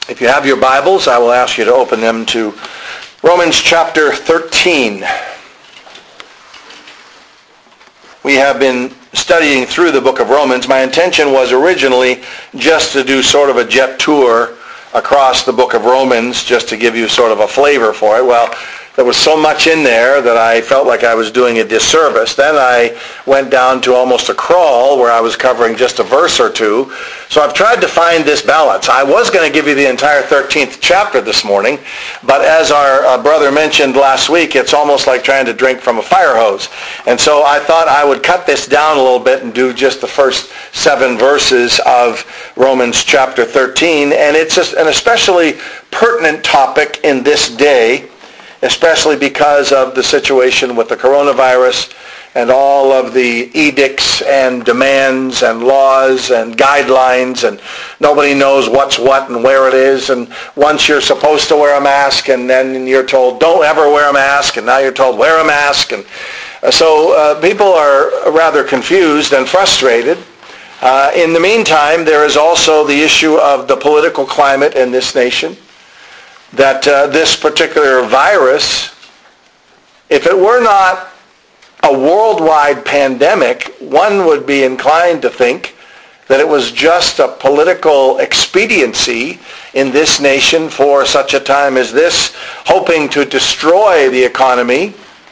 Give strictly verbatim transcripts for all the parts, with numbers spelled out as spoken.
If you have your Bibles, I will ask you to open them to Romans chapter thirteen. We have been studying through the book of Romans. My intention was originally just to do sort of a jet tour across the book of Romans, just to give you sort of a flavor for it. Well, there was so much in there that I felt like I was doing a disservice. Then I went down to almost a crawl where I was covering just a verse or two. So I've tried to find this balance. I was going to give you the entire thirteenth chapter this morning, but as our uh, brother mentioned last week, it's almost like trying to drink from a fire hose. And so I thought I would cut this down a little bit and do just the first seven verses of Romans chapter thirteen. And it's just an especially pertinent topic in this day, especially because of the situation with the coronavirus and all of the edicts and demands and laws and guidelines, and nobody knows what's what and where it is. And once you're supposed to wear a mask, and then you're told don't ever wear a mask, and now you're told wear a mask. And so uh, people are rather confused and frustrated. Uh, in the meantime, there is also the issue of the political climate in this nation, that uh, this particular virus, if it were not a worldwide pandemic, one would be inclined to think that it was just a political expediency in this nation for such a time as this, hoping to destroy the economy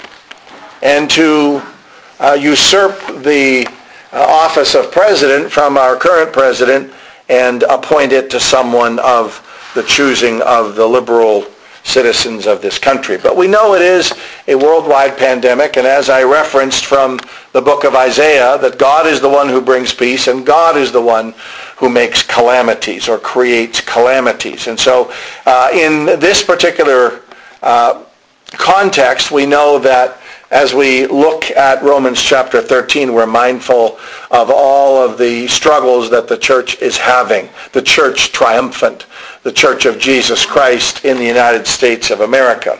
and to uh, usurp the uh, office of president from our current president and appoint it to someone of the choosing of the liberal citizens of this country. But we know it is a worldwide pandemic, and as I referenced from the book of Isaiah, that God is the one who brings peace, and God is the one who makes calamities or creates calamities. And so uh, in this particular uh, context, we know that as we look at Romans chapter thirteen, we're mindful of all of the struggles that the church is having, the church triumphant, the Church of Jesus Christ in the United States of America.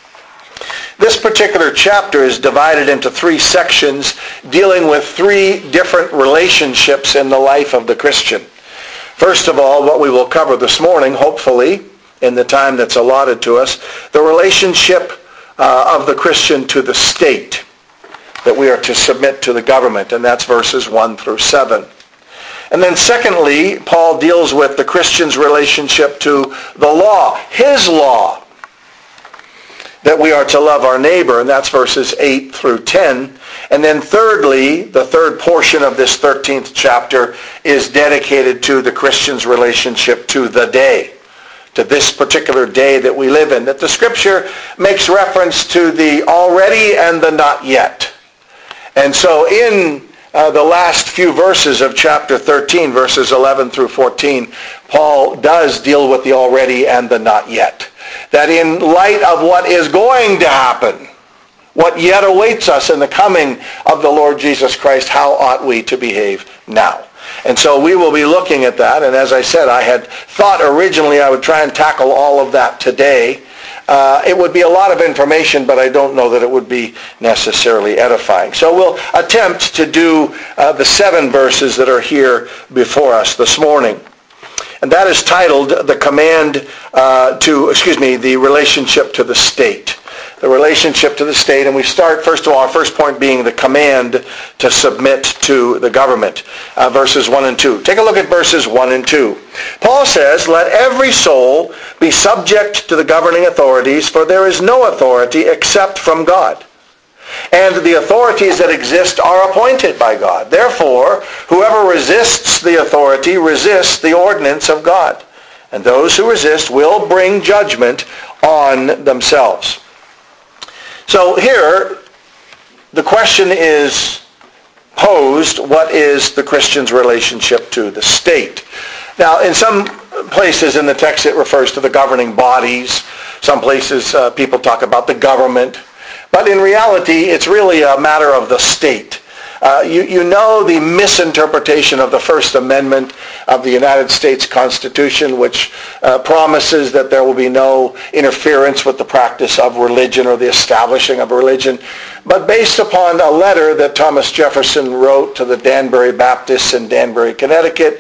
This particular chapter is divided into three sections dealing with three different relationships in the life of the Christian. First of all, what we will cover this morning, hopefully, in the time that's allotted to us, the relationship uh, of the Christian to the state, that we are to submit to the government, and that's verses one through seven. And then secondly, Paul deals with the Christian's relationship to the law, his law, that we are to love our neighbor, and that's verses eight through ten. And then thirdly, the third portion of this thirteenth chapter is dedicated to the Christian's relationship to the day, to this particular day that we live in, that the Scripture makes reference to the already and the not yet. And so in Uh, the last few verses of chapter thirteen, verses eleven through fourteen, Paul does deal with the already and the not yet. That in light of what is going to happen, what yet awaits us in the coming of the Lord Jesus Christ, how ought we to behave now? And so we will be looking at that. And as I said, I had thought originally I would try and tackle all of that today. Uh, it would be a lot of information, but I don't know that it would be necessarily edifying. So we'll attempt to do uh, the seven verses that are here before us this morning. And that is titled the command uh, to, excuse me, the relationship to the state. The relationship to the state. And we start, first of all, our first point being the command to submit to the government. Uh, verses one and two. Take a look at verses one and two. Paul says, "Let every soul be subject to the governing authorities, for there is no authority except from God. And the authorities that exist are appointed by God. Therefore, whoever resists the authority resists the ordinance of God. And those who resist will bring judgment on themselves." So here, the question is posed, what is the Christian's relationship to the state? Now, in some places in the text it refers to the governing bodies. Some places uh, people talk about the government. But in reality, it's really a matter of the state. Uh, you, you know the misinterpretation of the First Amendment of the United States Constitution, which uh, promises that there will be no interference with the practice of religion or the establishing of religion. But based upon a letter that Thomas Jefferson wrote to the Danbury Baptists in Danbury, Connecticut,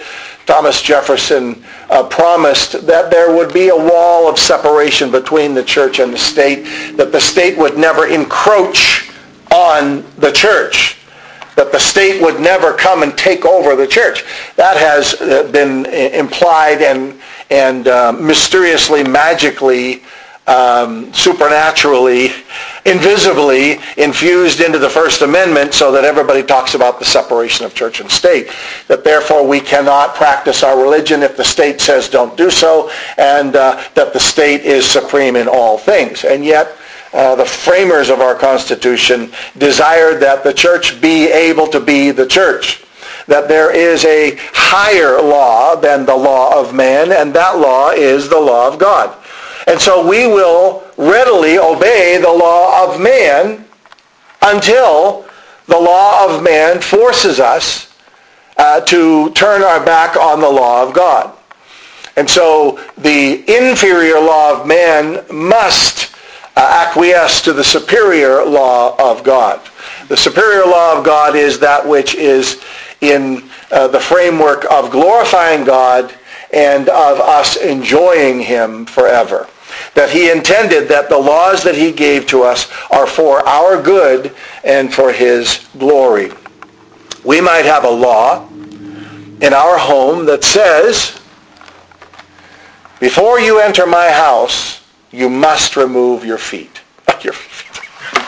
Thomas Jefferson uh, promised that there would be a wall of separation between the church and the state, that the state would never encroach on the church, that the state would never come and take over the church. That has been implied and, and uh, mysteriously, magically, um, supernaturally, invisibly infused into the First Amendment so that everybody talks about the separation of church and state. That therefore we cannot practice our religion if the state says don't do so, and uh, that the state is supreme in all things. And yet, Uh, the framers of our Constitution desired that the church be able to be the church, that there is a higher law than the law of man, and that law is the law of God. And so we will readily obey the law of man until the law of man forces us uh, to turn our back on the law of God. And so the inferior law of man must Uh, acquiesce to the superior law of God. The superior law of God is that which is in uh, the framework of glorifying God and of us enjoying him forever. That he intended that the laws that he gave to us are for our good and for his glory. We might have a law in our home that says, before you enter my house, you must remove your feet. Your feet.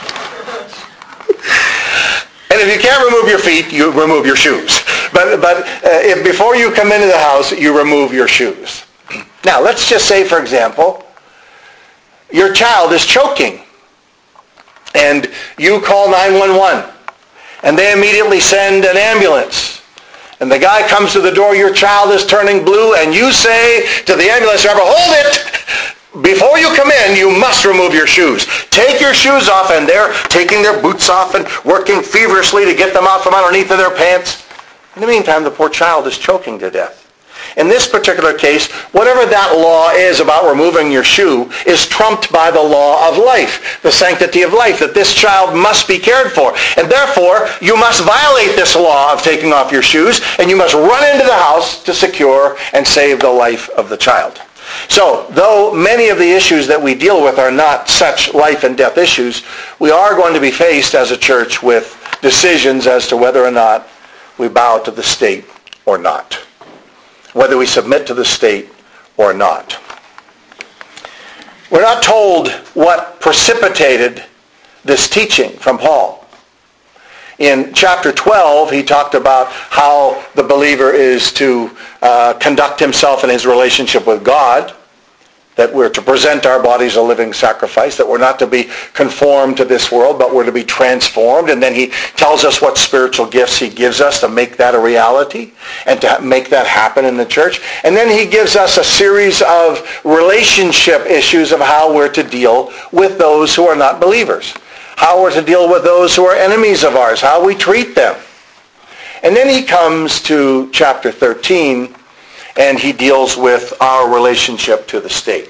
And if you can't remove your feet, you remove your shoes. But but uh, if before you come into the house, you remove your shoes. Now, let's just say, for example, your child is choking, and you call nine one one, and they immediately send an ambulance. And the guy comes to the door, your child is turning blue, and you say to the ambulance driver, hold it! Before you come in, you must remove your shoes. Take your shoes off, and they're taking their boots off and working feverishly to get them out from underneath of their pants. In the meantime, the poor child is choking to death. In this particular case, whatever that law is about removing your shoe is trumped by the law of life, the sanctity of life, that this child must be cared for. And therefore, you must violate this law of taking off your shoes, and you must run into the house to secure and save the life of the child. So, though many of the issues that we deal with are not such life and death issues, we are going to be faced as a church with decisions as to whether or not we bow to the state or not, whether we submit to the state or not. We're not told what precipitated this teaching from Paul. In chapter twelve, he talked about how the believer is to uh, conduct himself in his relationship with God, that we're to present our bodies a living sacrifice, that we're not to be conformed to this world, but we're to be transformed. And then he tells us what spiritual gifts he gives us to make that a reality and to make that happen in the church. And then he gives us a series of relationship issues of how we're to deal with those who are not believers, how we're to deal with those who are enemies of ours, how we treat them. And then he comes to chapter thirteen, and he deals with our relationship to the state.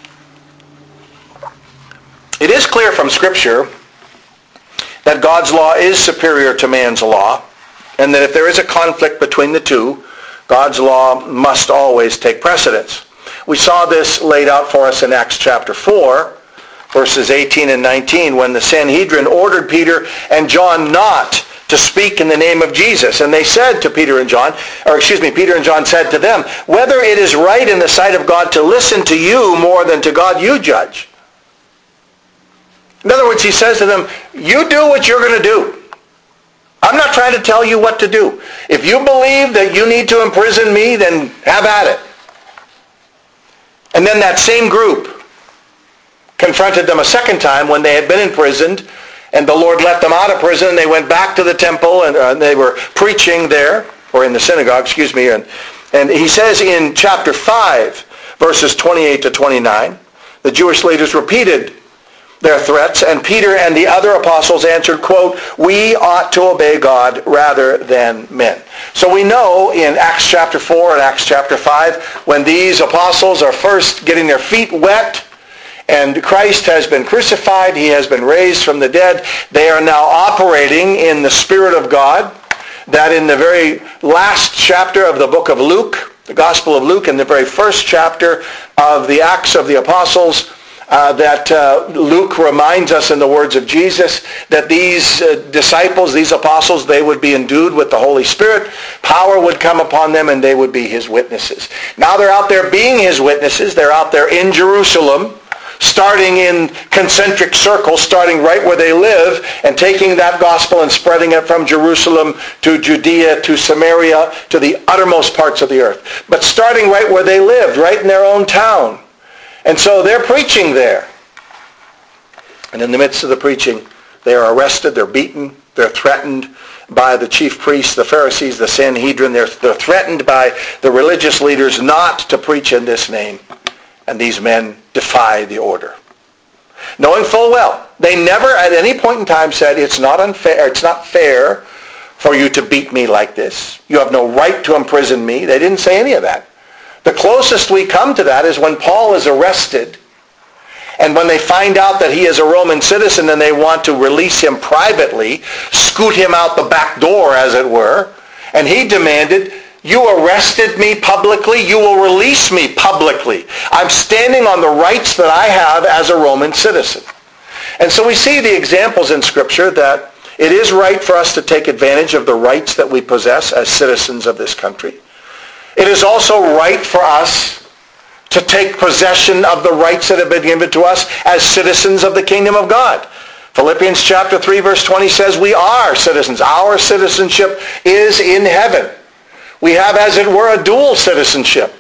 It is clear from Scripture that God's law is superior to man's law, and that if there is a conflict between the two, God's law must always take precedence. We saw this laid out for us in Acts chapter four, verses eighteen and nineteen, when the Sanhedrin ordered Peter and John not to speak in the name of Jesus. And they said to Peter and John, or excuse me, Peter and John said to them, whether it is right in the sight of God to listen to you more than to God, you judge. In other words, he says to them, you do what you're going to do. I'm not trying to tell you what to do. If you believe that you need to imprison me, then have at it. And then that same group confronted them a second time when they had been imprisoned, and the Lord let them out of prison. They went back to the temple, and uh, they were preaching there, or in the synagogue, excuse me. And, and he says in chapter five, verses twenty-eight to twenty-nine, the Jewish leaders repeated their threats, and Peter and the other apostles answered, quote, we ought to obey God rather than men. So we know in Acts chapter four and Acts chapter five, when these apostles are first getting their feet wet, and Christ has been crucified, he has been raised from the dead, they are now operating in the Spirit of God, that in the very last chapter of the book of Luke, The Gospel of Luke, in the very first chapter of the Acts of the Apostles, uh, that uh, Luke reminds us in the words of Jesus that these uh, disciples, these apostles, they would be endued with the Holy Spirit. Power would come upon them and they would be his witnesses. Now they're out there being his witnesses. They're out there in Jerusalem, starting in concentric circles, starting right where they live, and taking that gospel and spreading it from Jerusalem to Judea, to Samaria, to the uttermost parts of the earth. But starting right where they lived, right in their own town. And so they're preaching there. And in the midst of the preaching, they are arrested, they're beaten, they're threatened by the chief priests, the Pharisees, the Sanhedrin. They're, they're threatened by the religious leaders not to preach in this name. And these men defy the order, knowing full well they never at any point in time said, it's not unfair, it's not fair for you to beat me like this. You have no right to imprison me. They didn't say any of that. The closest we come to that is when Paul is arrested, and when they find out that he is a Roman citizen and they want to release him privately, scoot him out the back door, as it were, and he demanded, you arrested me publicly, you will release me publicly. I'm standing on the rights that I have as a Roman citizen. And so we see the examples in Scripture that it is right for us to take advantage of the rights that we possess as citizens of this country. It is also right for us to take possession of the rights that have been given to us as citizens of the kingdom of God. Philippians chapter three verse twenty says we are citizens. Our citizenship is in heaven. We have, as it were, a dual citizenship.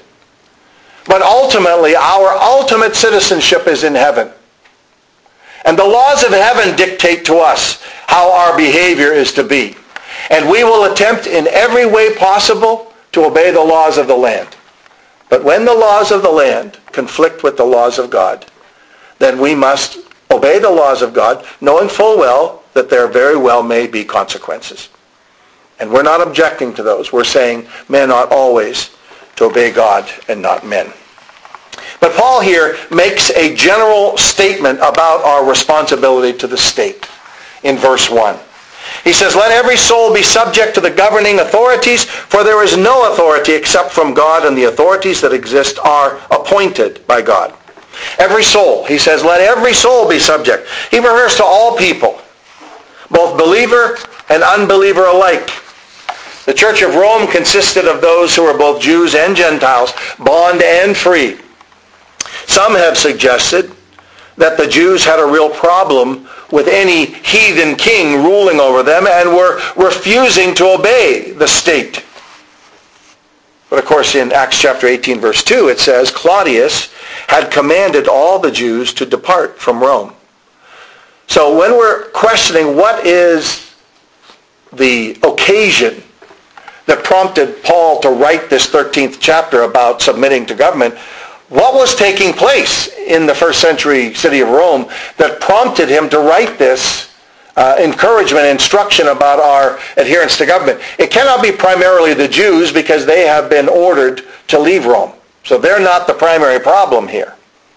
But ultimately, our ultimate citizenship is in heaven. And the laws of heaven dictate to us how our behavior is to be. And we will attempt in every way possible to obey the laws of the land. But when the laws of the land conflict with the laws of God, then we must obey the laws of God, knowing full well that there very well may be consequences. And we're not objecting to those. We're saying men ought always to obey God and not men. But Paul here makes a general statement about our responsibility to the state in verse one. He says, let every soul be subject to the governing authorities, for there is no authority except from God, and the authorities that exist are appointed by God. Every soul, he says, let every soul be subject. He refers to all people, both believer and unbeliever alike. The Church of Rome consisted of those who were both Jews and Gentiles, bond and free. Some have suggested that the Jews had a real problem with any heathen king ruling over them and were refusing to obey the state. But of course in Acts chapter eighteen verse two it says, Claudius had commanded all the Jews to depart from Rome. So when we're questioning what is the occasion that prompted Paul to write this thirteenth chapter about submitting to government, what was taking place in the first century city of Rome that prompted him to write this uh, encouragement, instruction about our adherence to government? It cannot be primarily the Jews because they have been ordered to leave Rome. So they're not the primary problem here.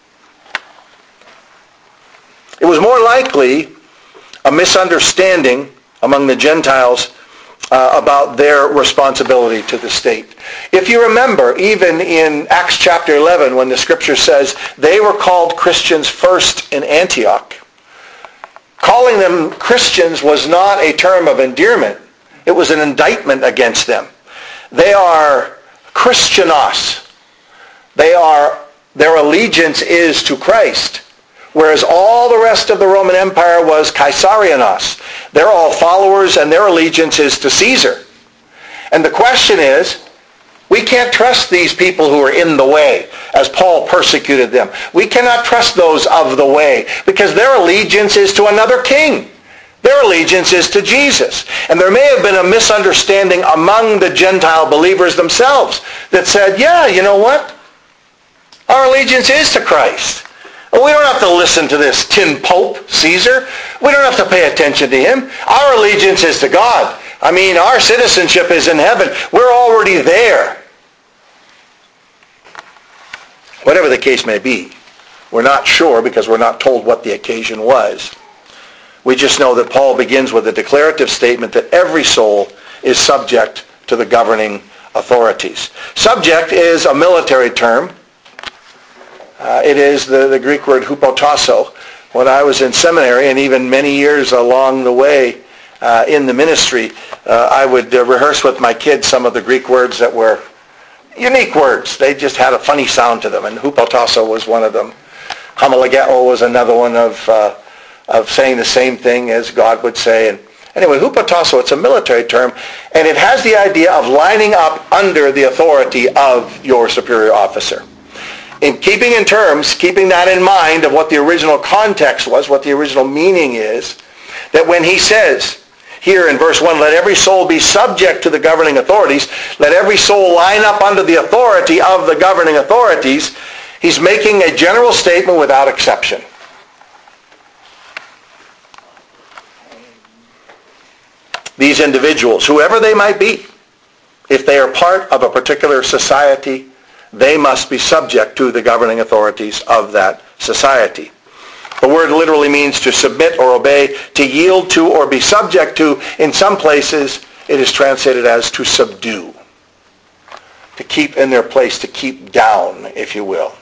It was more likely a misunderstanding among the Gentiles Uh, about their responsibility to the state. If you remember, even in Acts chapter eleven, when the scripture says they were called Christians first in Antioch, calling them Christians was not a term of endearment. It was an indictment against them. They are Christianos. They are, their allegiance is to Christ. Whereas all the rest of the Roman Empire was Caesarianos. They're all followers and their allegiance is to Caesar. And the question is, we can't trust these people who are in the way, as Paul persecuted them. We cannot trust those of the way because their allegiance is to another king. Their allegiance is to Jesus. And there may have been a misunderstanding among the Gentile believers themselves that said, yeah, you know what? Our allegiance is to Christ. We don't have to listen to this tin pope, Caesar. We don't have to pay attention to him. Our allegiance is to God. I mean, our citizenship is in heaven. We're already there. Whatever the case may be, we're not sure because we're not told what the occasion was. We just know that Paul begins with a declarative statement that every soul is subject to the governing authorities. Subject is a military term. Uh, it is the, the Greek word hupotasso. When I was in seminary, and even many years along the way uh, in the ministry, uh, I would uh, rehearse with my kids some of the Greek words that were unique words. They just had a funny sound to them, and hupotasso was one of them. Homologeo was another one of uh, of saying the same thing as God would say. And anyway, hupotasso, it's a military term, and it has the idea of lining up under the authority of your superior officer. In keeping in terms, keeping that in mind of what the original context was, what the original meaning is, that when he says here in verse one, let every soul be subject to the governing authorities, let every soul line up under the authority of the governing authorities, he's making a general statement without exception. These individuals, whoever they might be, if they are part of a particular society, they must be subject to the governing authorities of that society. The word literally means to submit or obey, to yield to or be subject to. In some places, it is translated as to subdue, to keep in their place, to keep down, if you will.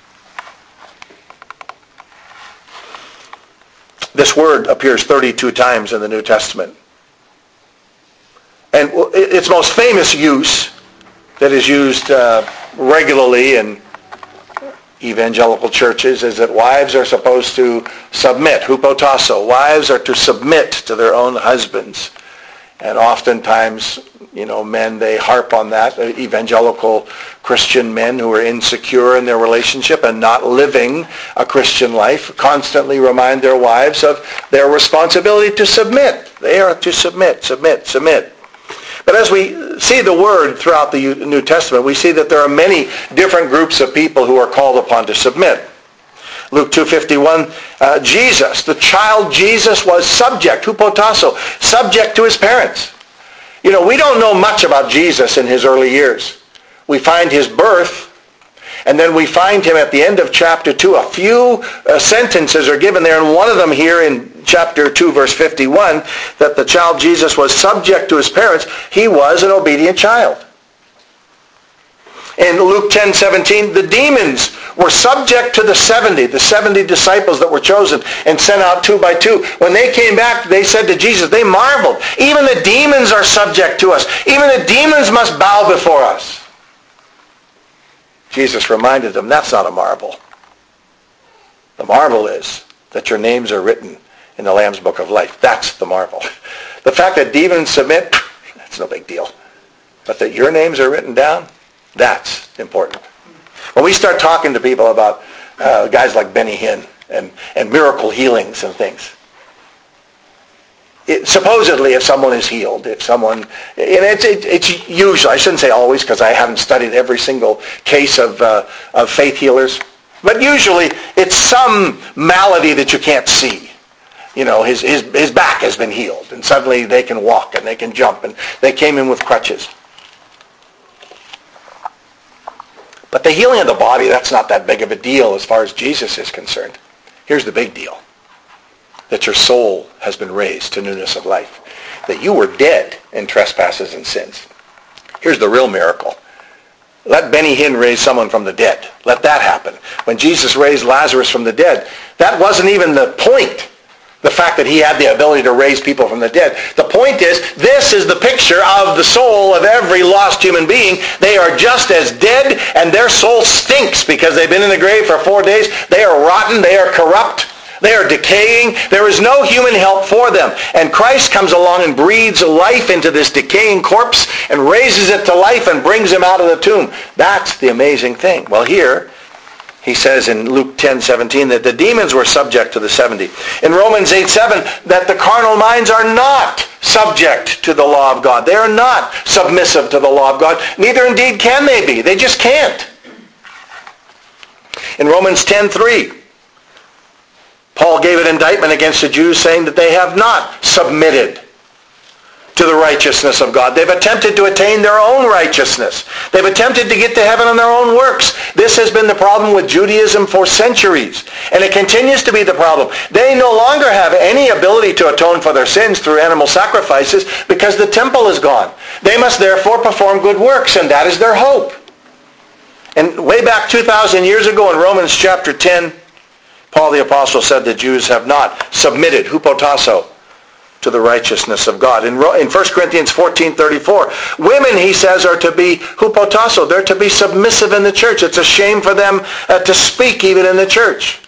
This word appears thirty-two times in the New Testament. And its most famous use that is used uh, regularly in evangelical churches is that wives are supposed to submit, hupotasso. Wives are to submit to their own husbands. And oftentimes, you know, men, they harp on that. Evangelical Christian men who are insecure in their relationship and not living a Christian life constantly remind their wives of their responsibility to submit. They are to submit, submit, submit. But as we see the word throughout the New Testament, we see that there are many different groups of people who are called upon to submit. Luke two fifty-one, uh, Jesus, the child Jesus was subject, hupotasso, subject to his parents. You know, we don't know much about Jesus in his early years. We find his birth, and then we find him at the end of chapter two. A few uh, sentences are given there, and one of them here in chapter two, verse fifty-one, that the child Jesus was subject to his parents. He was an obedient child. In Luke ten seventeen, the demons were subject to the seventy, the seventy disciples that were chosen and sent out two by two. When they came back, they said to Jesus, they marveled. Even the demons are subject to us. Even the demons must bow before us. Jesus reminded them, that's not a marvel. The marvel is that your names are written in the Lamb's Book of Life. That's the marvel. The fact that demons submit, that's no big deal. But that your names are written down, that's important. When we start talking to people about uh, guys like Benny Hinn and, and miracle healings and things, it, supposedly if someone is healed, if someone, and it's, it, it's usually, I shouldn't say always because I haven't studied every single case of, uh, of faith healers, but usually it's some malady that you can't see. You know, his, his, his back has been healed, and suddenly they can walk and they can jump, and they came in with crutches. But the healing of the body, that's not that big of a deal as far as Jesus is concerned. Here's the big deal. That your soul has been raised to newness of life. That you were dead in trespasses and sins. Here's the real miracle. Let Benny Hinn raise someone from the dead. Let that happen. When Jesus raised Lazarus from the dead, that wasn't even the point. The fact that he had the ability to raise people from the dead. The point is, this is the picture of the soul of every lost human being. They are just as dead, and their soul stinks because they've been in the grave for four days. They are rotten. They are corrupt. They are decaying. There is no human help for them. And Christ comes along and breathes life into this decaying corpse and raises it to life and brings him out of the tomb. That's the amazing thing. Well, here, he says in Luke ten seventeen that the demons were subject to the seventy. In Romans eight seven, that the carnal minds are not subject to the law of God. They are not submissive to the law of God. Neither indeed can they be. They just can't. In Romans ten three, Paul gave an indictment against the Jews saying that they have not submitted to the righteousness of God. They've attempted to attain their own righteousness. They've attempted to get to heaven on their own works. This has been the problem with Judaism for centuries, and it continues to be the problem. They no longer have any ability to atone for their sins through animal sacrifices because the temple is gone. They must therefore perform good works, and that is their hope. And way back two thousand years ago in Romans chapter ten, Paul the Apostle said the Jews have not submitted, hupotasso, to the righteousness of God. In, in First Corinthians fourteen thirty-four, women, he says, are to be hupotasso. They're to be submissive in the church. It's a shame for them uh, to speak even in the church.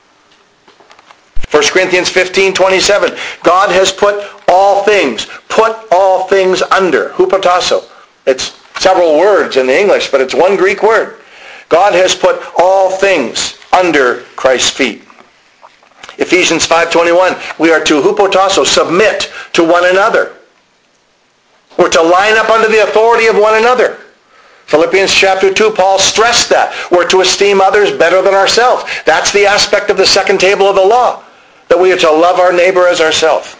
First Corinthians fifteen twenty-seven, God has put all things, put all things under, hupotasso. It's several words in the English, but it's one Greek word. God has put all things under Christ's feet. Ephesians five twenty-one, we are to hupotasso, submit to one another. We're to line up under the authority of one another. Philippians chapter two, Paul stressed that. We're to esteem others better than ourselves. That's the aspect of the second table of the law, that we are to love our neighbor as ourselves.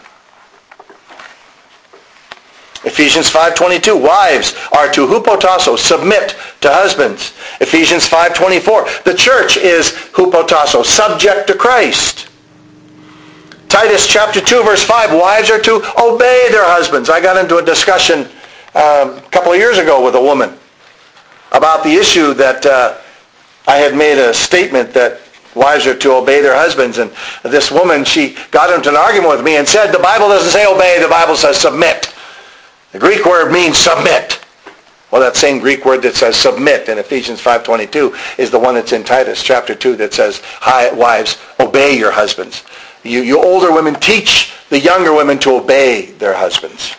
Ephesians five twenty-two, wives are to hupotasso, submit to husbands. Ephesians five twenty-four, the church is hupotasso, subject to Christ. Titus chapter two, verse five, wives are to obey their husbands. I got into a discussion um, a couple of years ago with a woman about the issue that uh, I had made a statement that wives are to obey their husbands. And this woman, she got into an argument with me and said, the Bible doesn't say obey, the Bible says submit. The Greek word means submit. Well, that same Greek word that says submit in Ephesians five twenty-two is the one that's in Titus chapter two that says, hi, wives, obey your husbands. You, you older women, teach the younger women to obey their husbands.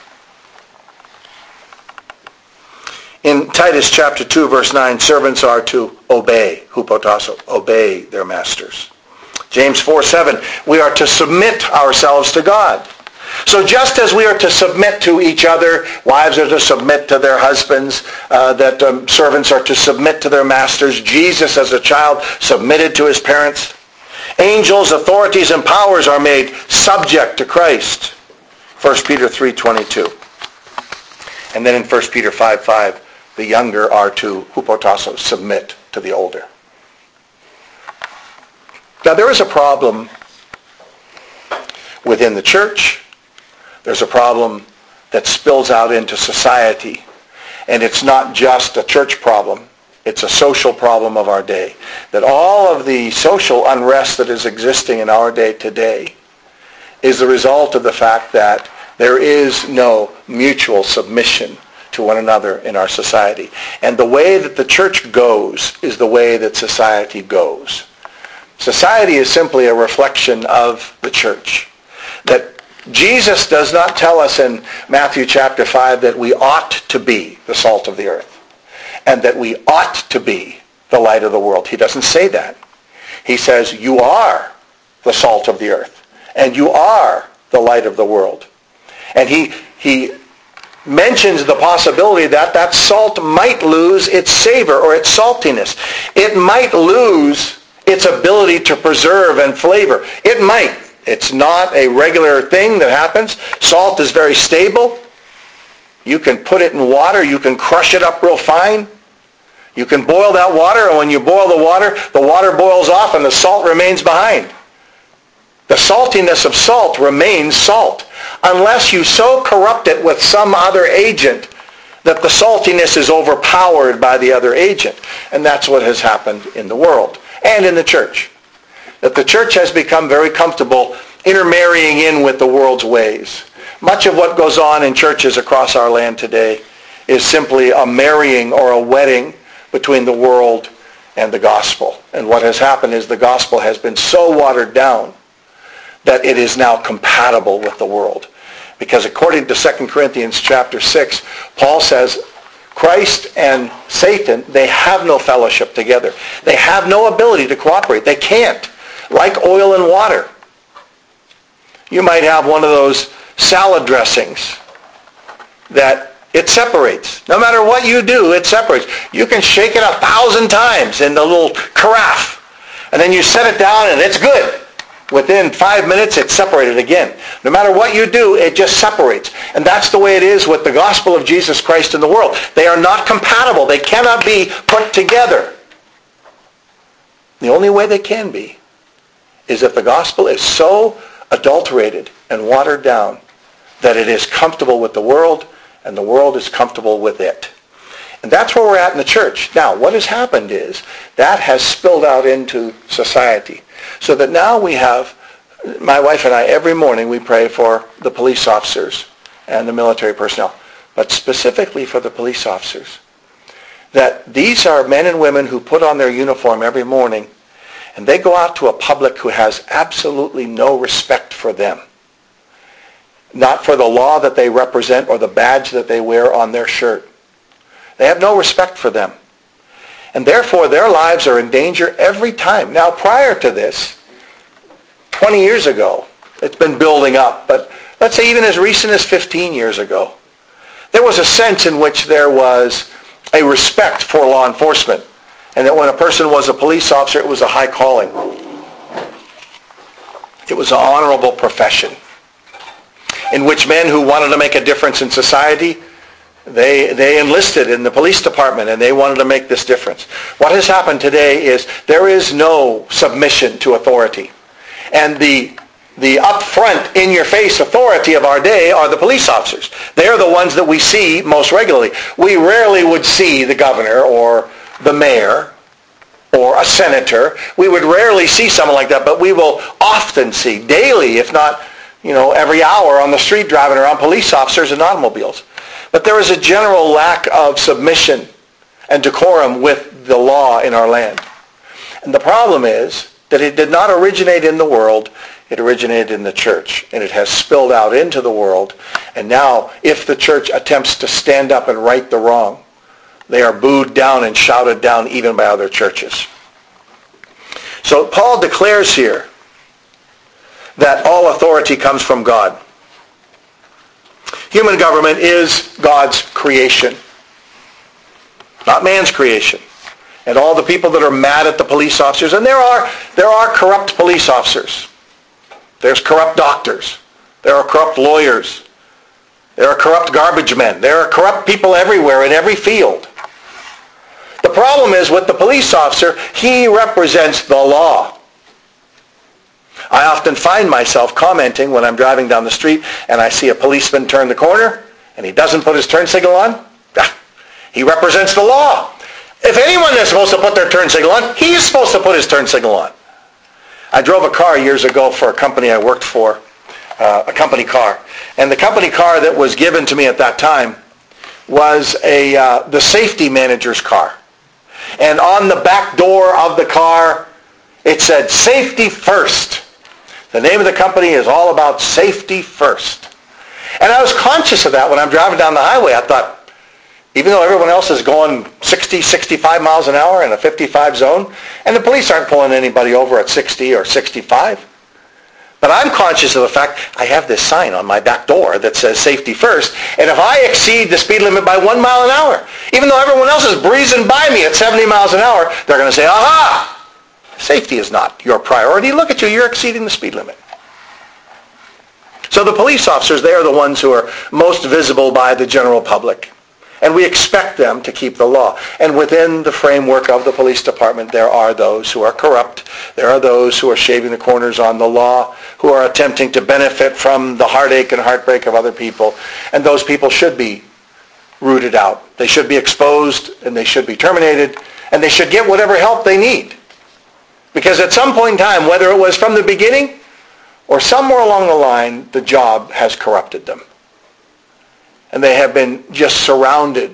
In Titus chapter two, verse nine, servants are to obey, hupotasso, obey their masters. James four seven, we are to submit ourselves to God. So just as we are to submit to each other, wives are to submit to their husbands, uh, that um, servants are to submit to their masters, Jesus as a child submitted to his parents. Angels, authorities, and powers are made subject to Christ. First Peter three twenty-two. And then in First Peter five five, the younger are to hupotasso, submit to the older. Now there is a problem within the church. There's a problem that spills out into society. And it's not just a church problem. It's a social problem of our day. That all of the social unrest that is existing in our day today is the result of the fact that there is no mutual submission to one another in our society. And the way that the church goes is the way that society goes. Society is simply a reflection of the church. That Jesus does not tell us in Matthew chapter five that we ought to be the salt of the earth and that we ought to be the light of the world. He doesn't say that. He says you are the salt of the earth and you are the light of the world. And he he mentions the possibility that that salt might lose its savor or its saltiness. It might lose its ability to preserve and flavor. It might. It's not a regular thing that happens. Salt is very stable. You can put it in water. You can crush it up real fine. You can boil that water, and when you boil the water, the water boils off and the salt remains behind. The saltiness of salt remains salt unless you so corrupt it with some other agent that the saltiness is overpowered by the other agent. And that's what has happened in the world and in the church. That the church has become very comfortable intermarrying in with the world's ways. Much of what goes on in churches across our land today is simply a marrying or a wedding between the world and the gospel. And what has happened is the gospel has been so watered down that it is now compatible with the world. Because according to Second Corinthians chapter six, Paul says, Christ and Satan, they have no fellowship together. They have no ability to cooperate. They can't. Like oil and water. You might have one of those salad dressings that it separates. No matter what you do, it separates. You can shake it a thousand times in the little carafe, and then you set it down and it's good. Within five minutes, it's separated again. No matter what you do, it just separates. And that's the way it is with the gospel of Jesus Christ in the world. They are not compatible. They cannot be put together. The only way they can be is if the gospel is so adulterated and watered down that it is comfortable with the world and the world is comfortable with it. And that's where we're at in the church. Now, what has happened is that has spilled out into society. So that now we have, my wife and I, every morning we pray for the police officers and the military personnel, but specifically for the police officers. That these are men and women who put on their uniform every morning and they go out to a public who has absolutely no respect for them. Not for the law that they represent or the badge that they wear on their shirt. They have no respect for them. And therefore, their lives are in danger every time. Now, prior to this, twenty years ago, it's been building up, but let's say even as recent as fifteen years ago, there was a sense in which there was a respect for law enforcement, and that when a person was a police officer, it was a high calling. It was an honorable profession in which men who wanted to make a difference in society, They they enlisted in the police department and they wanted to make this difference. What has happened today is there is no submission to authority. And the the upfront, in-your-face authority of our day are the police officers. They're the ones that we see most regularly. We rarely would see the governor or the mayor or a senator. We would rarely see someone like that, but we will often see, daily, if not, you know, every hour on the street driving around, police officers and automobiles. But there is a general lack of submission and decorum with the law in our land. And the problem is that it did not originate in the world. It originated in the church. And it has spilled out into the world. And now, if the church attempts to stand up and right the wrong, they are booed down and shouted down even by other churches. So Paul declares here that all authority comes from God. Human government is God's creation, not man's creation. And all the people that are mad at the police officers, and there are there are corrupt police officers. There's corrupt doctors. There are corrupt lawyers. There are corrupt garbage men. There are corrupt people everywhere in every field. The problem is with the police officer, he represents the law. I often find myself commenting when I'm driving down the street and I see a policeman turn the corner and he doesn't put his turn signal on. He represents the law. If anyone is supposed to put their turn signal on, he's supposed to put his turn signal on. I drove a car years ago for a company I worked for, uh, a company car. And the company car that was given to me at that time was a uh, the safety manager's car. And on the back door of the car, it said, "Safety First." The name of the company is all about safety first. And I was conscious of that when I'm driving down the highway. I thought, even though everyone else is going sixty, sixty-five miles an hour in a fifty-five zone, and the police aren't pulling anybody over at sixty or sixty-five, but I'm conscious of the fact I have this sign on my back door that says safety first, and if I exceed the speed limit by one mile an hour, even though everyone else is breezing by me at seventy miles an hour, they're going to say, "Aha! Safety is not your priority. Look at you, you're exceeding the speed limit." So the police officers, they are the ones who are most visible by the general public. And we expect them to keep the law. And within the framework of the police department, there are those who are corrupt. There are those who are shaving the corners on the law, who are attempting to benefit from the heartache and heartbreak of other people. And those people should be rooted out. They should be exposed, and they should be terminated, and they should get whatever help they need. Because at some point in time, whether it was from the beginning or somewhere along the line, the job has corrupted them. And they have been just surrounded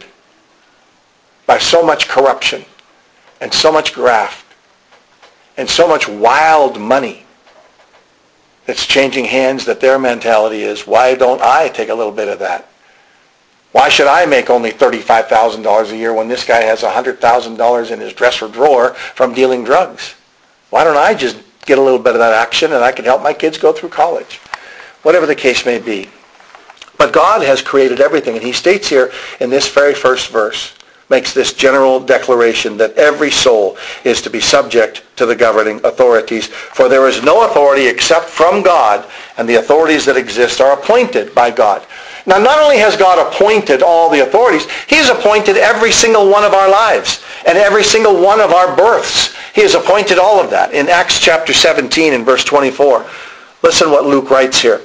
by so much corruption and so much graft and so much wild money that's changing hands that their mentality is, why don't I take a little bit of that? Why should I make only thirty-five thousand dollars a year when this guy has one hundred thousand dollars in his dresser drawer from dealing drugs? Why don't I just get a little bit of that action and I can help my kids go through college? Whatever the case may be. But God has created everything. And he states here in this very first verse makes this general declaration that every soul is to be subject to the governing authorities, for there is no authority except from God, and the authorities that exist are appointed by God. Now, not only has God appointed all the authorities, he has appointed every single one of our lives and every single one of our births. He has appointed all of that. In Acts chapter seventeen and verse twenty-four, listen what Luke writes here.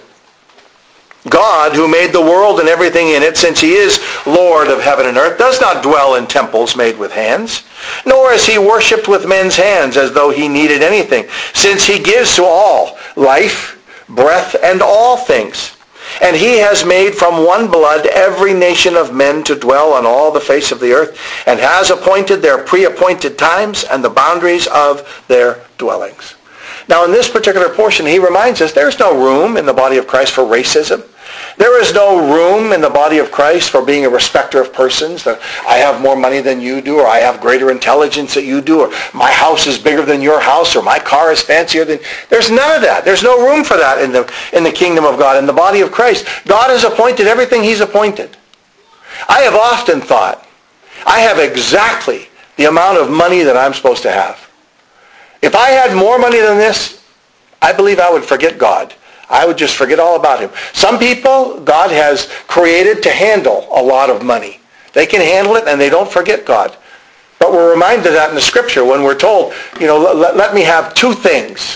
God, who made the world and everything in it, since he is Lord of heaven and earth, does not dwell in temples made with hands, nor is he worshipped with men's hands as though he needed anything, since he gives to all life, breath, and all things. And he has made from one blood every nation of men to dwell on all the face of the earth, and has appointed their pre-appointed times and the boundaries of their dwellings. Now, in this particular portion, he reminds us there's no room in the body of Christ for racism. There is no room in the body of Christ for being a respecter of persons, that I have more money than you do, or I have greater intelligence than you do, or my house is bigger than your house, or my car is fancier than... There's none of that. There's no room for that in the, in the kingdom of God, in the body of Christ. God has appointed everything he's appointed. I have often thought, I have exactly the amount of money that I'm supposed to have. If I had more money than this, I believe I would forget God. I would just forget all about him. Some people, God has created to handle a lot of money. They can handle it and they don't forget God. But we're reminded of that in the scripture when we're told, you know, let, let me have two things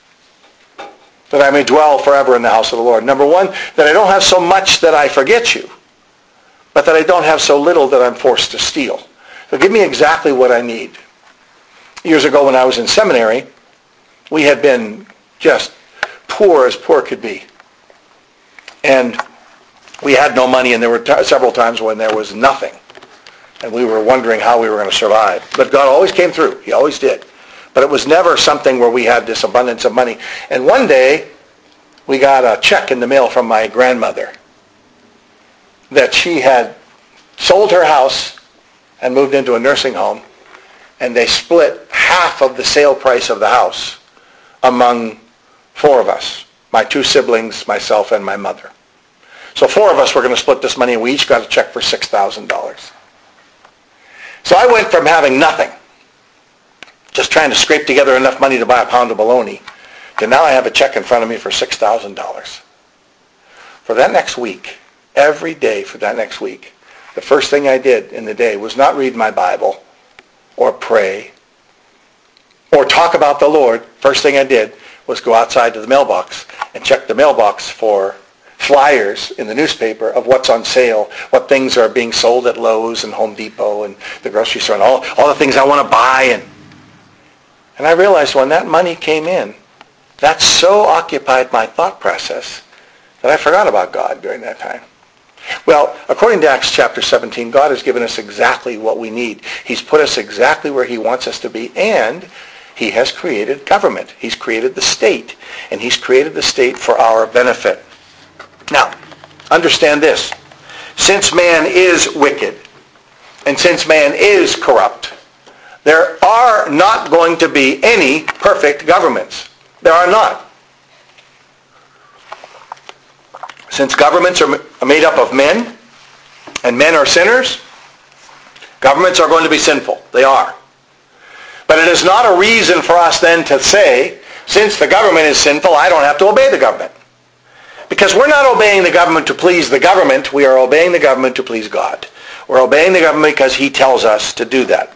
that I may dwell forever in the house of the Lord. Number one, that I don't have so much that I forget you, but that I don't have so little that I'm forced to steal. So give me exactly what I need. Years ago when I was in seminary, we had been just poor as poor could be. And we had no money, and there were t- several times when there was nothing. And we were wondering how we were going to survive. But God always came through. He always did. But it was never something where we had this abundance of money. And one day, we got a check in the mail from my grandmother that she had sold her house and moved into a nursing home. And they split half of the sale price of the house among four of us, my two siblings, myself, and my mother. So four of us were going to split this money, and we each got a check for six thousand dollars. So I went from having nothing, just trying to scrape together enough money to buy a pound of bologna, to now I have a check in front of me for six thousand dollars. For that next week, every day for that next week, the first thing I did in the day was not read my Bible or pray or talk about the Lord. First thing I did was go outside to the mailbox and check the mailbox for flyers in the newspaper of what's on sale, what things are being sold at Lowe's and Home Depot and the grocery store, and all, all the things I want to buy. And, and I realized when that money came in, that so occupied my thought process that I forgot about God during that time. Well, according to Acts chapter seventeen, God has given us exactly what we need. He's put us exactly where he wants us to be, and he has created government. He's created the state, and he's created the state for our benefit. Now, understand this. Since man is wicked, and since man is corrupt, there are not going to be any perfect governments. There are not. Since governments are made up of men, and men are sinners, governments are going to be sinful. They are. But it is not a reason for us then to say, since the government is sinful, I don't have to obey the government. Because we're not obeying the government to please the government. We are obeying the government to please God. We're obeying the government because he tells us to do that.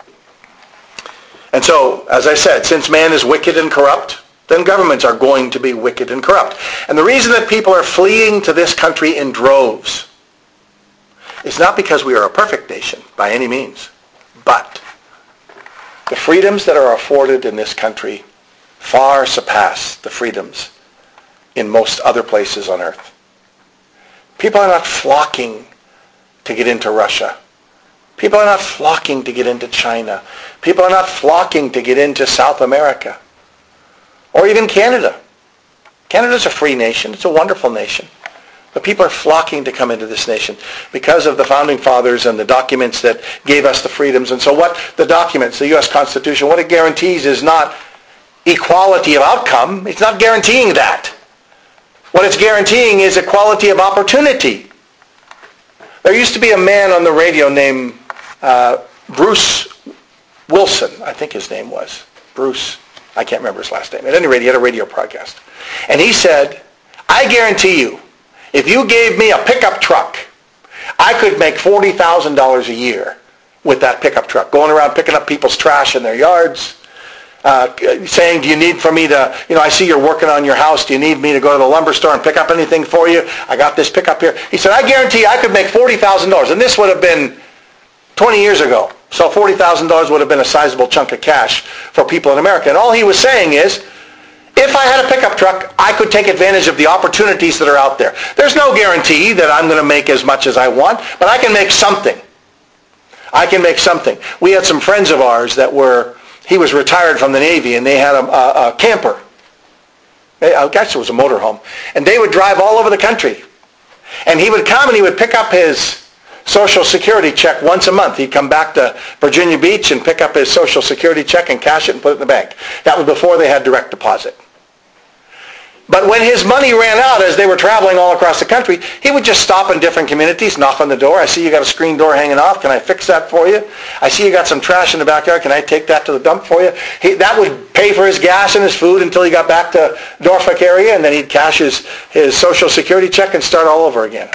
And so, as I said, since man is wicked and corrupt, then governments are going to be wicked and corrupt. And the reason that people are fleeing to this country in droves is not because we are a perfect nation, by any means, but the freedoms that are afforded in this country far surpass the freedoms in most other places on earth. People are not flocking to get into Russia. People are not flocking to get into China. People are not flocking to get into South America. Or even Canada. Canada's a free nation. It's a wonderful nation. But people are flocking to come into this nation because of the Founding Fathers and the documents that gave us the freedoms. And so what the documents, the U S Constitution, what it guarantees is not equality of outcome. It's not guaranteeing that. What it's guaranteeing is equality of opportunity. There used to be a man on the radio named uh, Bruce Wilson, I think his name was. Bruce, I can't remember his last name. At any rate, he had a radio broadcast. And he said, I guarantee you, if you gave me a pickup truck, I could make forty thousand dollars a year with that pickup truck, going around picking up people's trash in their yards, uh, saying, do you need for me to, you know, I see you're working on your house. Do you need me to go to the lumber store and pick up anything for you? I got this pickup here. He said, I guarantee you I could make forty thousand dollars. And this would have been twenty years ago. So forty thousand dollars would have been a sizable chunk of cash for people in America. And all he was saying is, if I had a pickup truck, I could take advantage of the opportunities that are out there. There's no guarantee that I'm going to make as much as I want, but I can make something. I can make something. We had some friends of ours that were, he was retired from the Navy, and they had a, a, a camper. Actually, it was a motorhome. And they would drive all over the country. And he would come and he would pick up his Social Security check once a month. He'd come back to Virginia Beach and pick up his Social Security check and cash it and put it in the bank. That was before they had direct deposit. But when his money ran out as they were traveling all across the country, he would just stop in different communities, knock on the door. I see you got a screen door hanging off. Can I fix that for you? I see you got some trash in the backyard. Can I take that to the dump for you? He, that would pay for his gas and his food until he got back to Norfolk area, and then he'd cash his, his Social Security check and start all over again.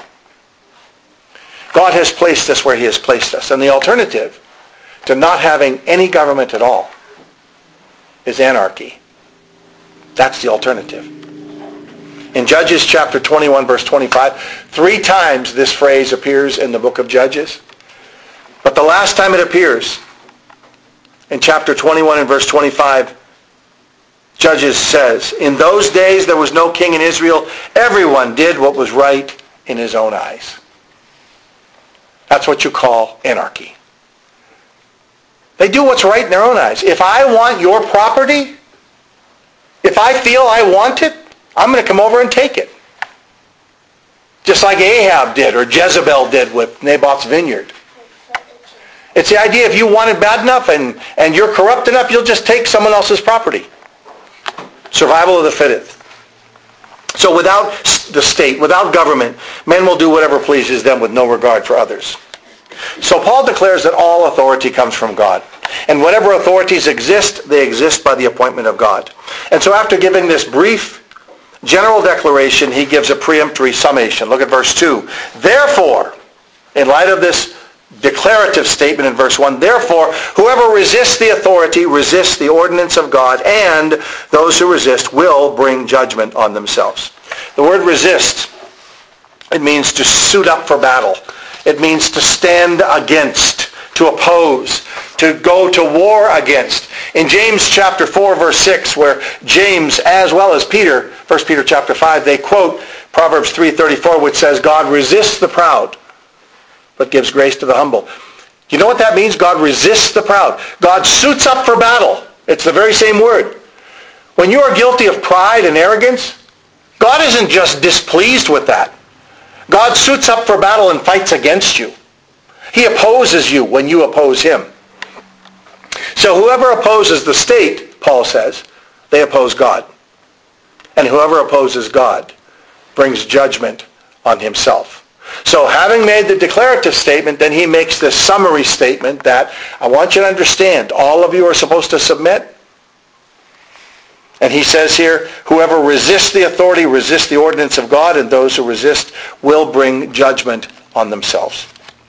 God has placed us where he has placed us. And the alternative to not having any government at all is anarchy. That's the alternative. In Judges chapter twenty-one, verse twenty-five, three times this phrase appears in the book of Judges. But the last time it appears, in chapter twenty-one and verse twenty-five, Judges says, in those days there was no king in Israel. Everyone did what was right in his own eyes. That's what you call anarchy. They do what's right in their own eyes. If I want your property, if I feel I want it, I'm going to come over and take it. Just like Ahab did or Jezebel did with Naboth's vineyard. It's the idea if you want it bad enough and, and you're corrupt enough, you'll just take someone else's property. Survival of the fittest. So without the state, without government, men will do whatever pleases them with no regard for others. So Paul declares that all authority comes from God. And whatever authorities exist, they exist by the appointment of God. And so after giving this brief general declaration, he gives a preemptory summation. Look at verse two. Therefore, in light of this declarative statement in verse one, therefore, whoever resists the authority resists the ordinance of God, and those who resist will bring judgment on themselves. The word resist, it means to suit up for battle. It means to stand against, to oppose, to go to war against. In James chapter four, verse six, where James, as well as Peter, First Peter chapter five, they quote Proverbs three thirty-four, which says, God resists the proud, but gives grace to the humble. You know what that means? God resists the proud. God suits up for battle. It's the very same word. When you are guilty of pride and arrogance, God isn't just displeased with that. God suits up for battle and fights against you. He opposes you when you oppose him. So whoever opposes the state, Paul says, they oppose God. And whoever opposes God brings judgment on himself. So having made the declarative statement, then he makes this summary statement that I want you to understand, all of you are supposed to submit. And he says here, whoever resists the authority resists the ordinance of God, and those who resist will bring judgment on themselves.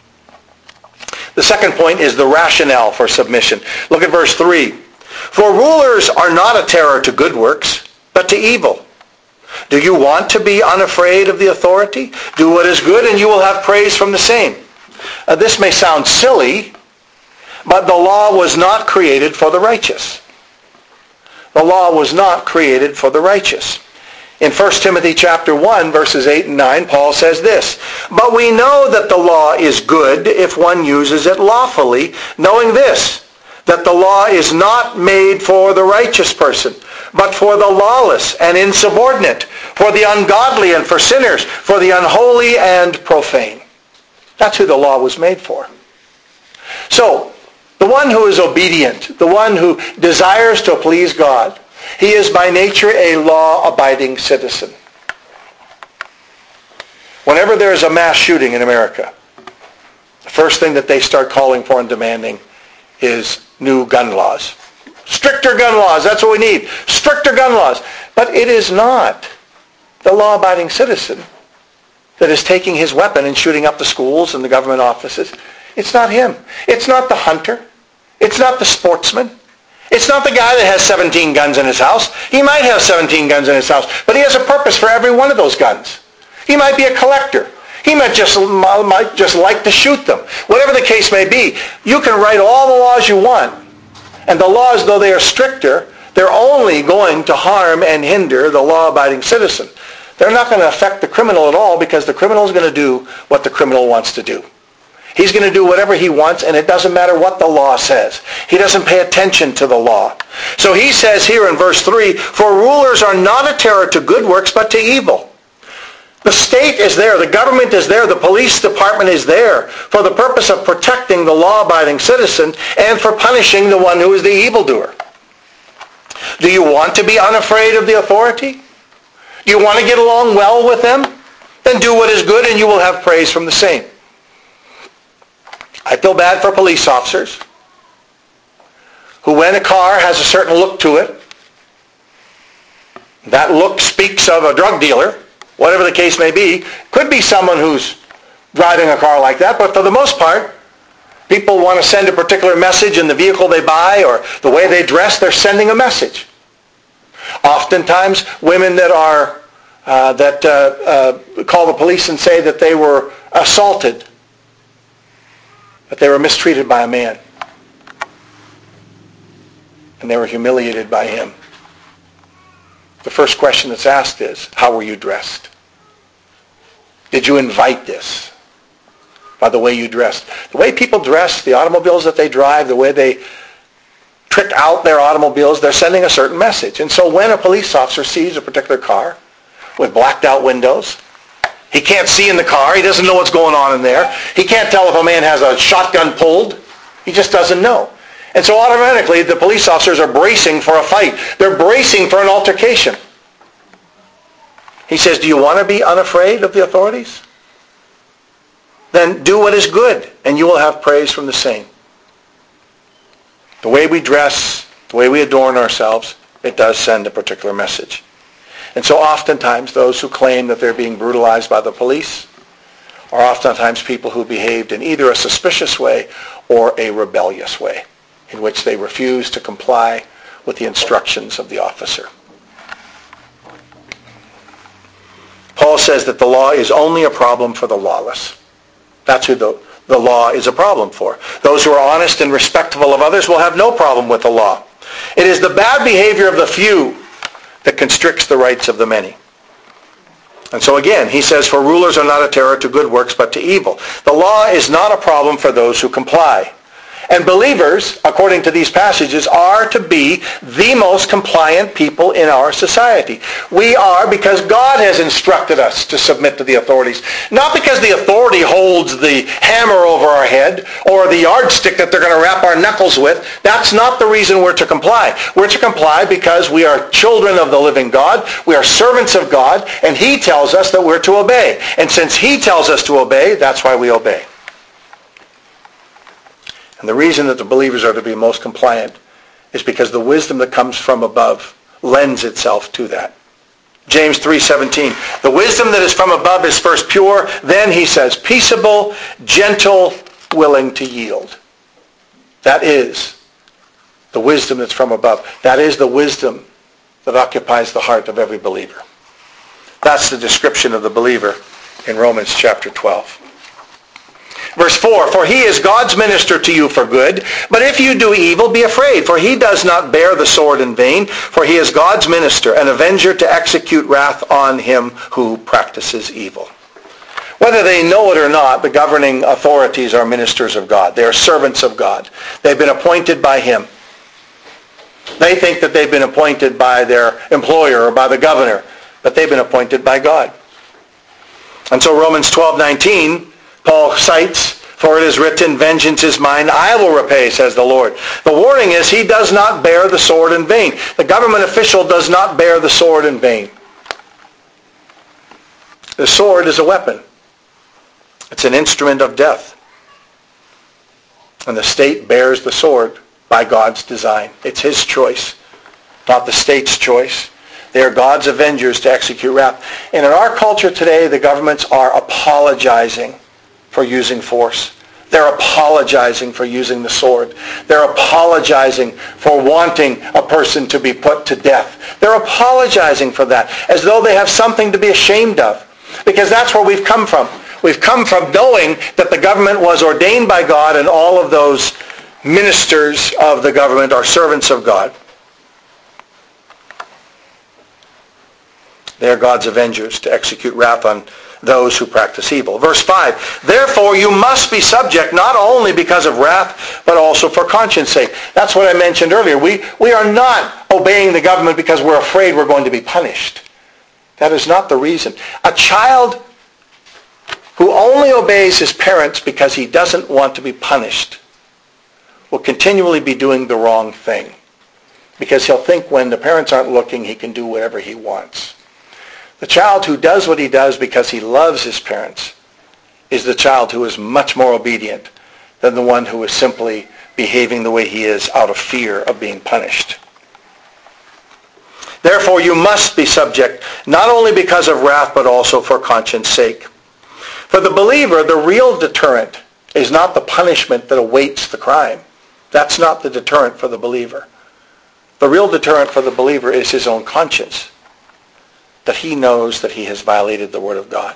The second point is the rationale for submission. Look at verse three. For rulers are not a terror to good works, but to evil. Do you want to be unafraid of the authority? Do what is good, and you will have praise from the same. Uh, this may sound silly, but the law was not created for the righteous. The law was not created for the righteous. In First Timothy chapter one, verses eight and nine, Paul says this, but we know that the law is good if one uses it lawfully, knowing this, that the law is not made for the righteous person, but for the lawless and insubordinate, for the ungodly and for sinners, for the unholy and profane. That's who the law was made for. So, the one who is obedient, the one who desires to please God, he is by nature a law-abiding citizen. Whenever there is a mass shooting in America, the first thing that they start calling for and demanding is new gun laws. Stricter gun laws, that's what we need. Stricter gun laws. But it is not the law-abiding citizen that is taking his weapon and shooting up the schools and the government offices. It's not him. It's not the hunter. It's not the sportsman. It's not the guy that has seventeen guns in his house. He might have seventeen guns in his house, but he has a purpose for every one of those guns. He might be a collector. He might just, might just like to shoot them. Whatever the case may be, you can write all the laws you want. And the laws, though they are stricter, they're only going to harm and hinder the law-abiding citizen. They're not going to affect the criminal at all, because the criminal is going to do what the criminal wants to do. He's going to do whatever he wants, and it doesn't matter what the law says. He doesn't pay attention to the law. So he says here in verse three, "For rulers are not a terror to good works, but to evil." The state is there, the government is there, the police department is there for the purpose of protecting the law-abiding citizen and for punishing the one who is the evildoer. Do you want to be unafraid of the authority? Do you want to get along well with them? Then do what is good and you will have praise from the same. I feel bad for police officers who, when a car has a certain look to it, that look speaks of a drug dealer, whatever the case may be. Could be someone who's driving a car like that, but for the most part, people want to send a particular message in the vehicle they buy or the way they dress. They're sending a message. Oftentimes, women that are uh, that uh, uh, call the police and say that they were assaulted, that they were mistreated by a man, and they were humiliated by him. The first question that's asked is, how were you dressed? Did you invite this by the way you dressed? The way people dress, the automobiles that they drive, the way they trick out their automobiles, they're sending a certain message. And so when a police officer sees a particular car with blacked out windows, he can't see in the car, he doesn't know what's going on in there, he can't tell if a man has a shotgun pulled, he just doesn't know. And so automatically the police officers are bracing for a fight. They're bracing for an altercation. He says, do you want to be unafraid of the authorities? Then do what is good, and you will have praise from the same. The way we dress, the way we adorn ourselves, it does send a particular message. And so oftentimes those who claim that they're being brutalized by the police are oftentimes people who behaved in either a suspicious way or a rebellious way, in which they refuse to comply with the instructions of the officer. Paul says that the law is only a problem for the lawless. That's who the, the law is a problem for. Those who are honest and respectful of others will have no problem with the law. It is the bad behavior of the few that constricts the rights of the many. And so again, he says, for rulers are not a terror to good works, but to evil. The law is not a problem for those who comply. And believers, according to these passages, are to be the most compliant people in our society. We are because God has instructed us to submit to the authorities. Not because the authority holds the hammer over our head or the yardstick that they're going to wrap our knuckles with. That's not the reason we're to comply. We're to comply because we are children of the living God. We are servants of God, and he tells us that we're to obey. And since he tells us to obey, that's why we obey. And the reason that the believers are to be most compliant is because the wisdom that comes from above lends itself to that. James three seventeen, the wisdom that is from above is first pure, then, he says, peaceable, gentle, willing to yield. That is the wisdom that's from above. That is the wisdom that occupies the heart of every believer. That's the description of the believer in Romans chapter twelve. Verse four, for he is God's minister to you for good, but if you do evil, be afraid, for he does not bear the sword in vain, for he is God's minister, an avenger to execute wrath on him who practices evil. Whether they know it or not, the governing authorities are ministers of God. They are servants of God. They've been appointed by him. They think that they've been appointed by their employer or by the governor, but they've been appointed by God. And so Romans twelve nineteen, Paul cites, for it is written, vengeance is mine, I will repay, says the Lord. The warning is he does not bear the sword in vain. The government official does not bear the sword in vain. The sword is a weapon. It's an instrument of death. And the state bears the sword by God's design. It's his choice, not the state's choice. They are God's avengers to execute wrath. And in our culture today, the governments are apologizing for using force. They're apologizing for using the sword. They're apologizing for wanting a person to be put to death. They're apologizing for that as though they have something to be ashamed of. Because that's where we've come from. We've come from knowing that the government was ordained by God and all of those ministers of the government are servants of God. They are God's avengers to execute wrath on those who practice evil. Verse five, therefore you must be subject not only because of wrath, but also for conscience sake. That's what I mentioned earlier. We, we are not obeying the government because we're afraid we're going to be punished. That is not the reason. A child who only obeys his parents because he doesn't want to be punished will continually be doing the wrong thing. Because he'll think when the parents aren't looking, he can do whatever he wants. The child who does what he does because he loves his parents is the child who is much more obedient than the one who is simply behaving the way he is out of fear of being punished. Therefore, you must be subject, not only because of wrath, but also for conscience sake. For the believer, the real deterrent is not the punishment that awaits the crime. That's not the deterrent for the believer. The real deterrent for the believer is his own conscience, that he knows that he has violated the Word of God.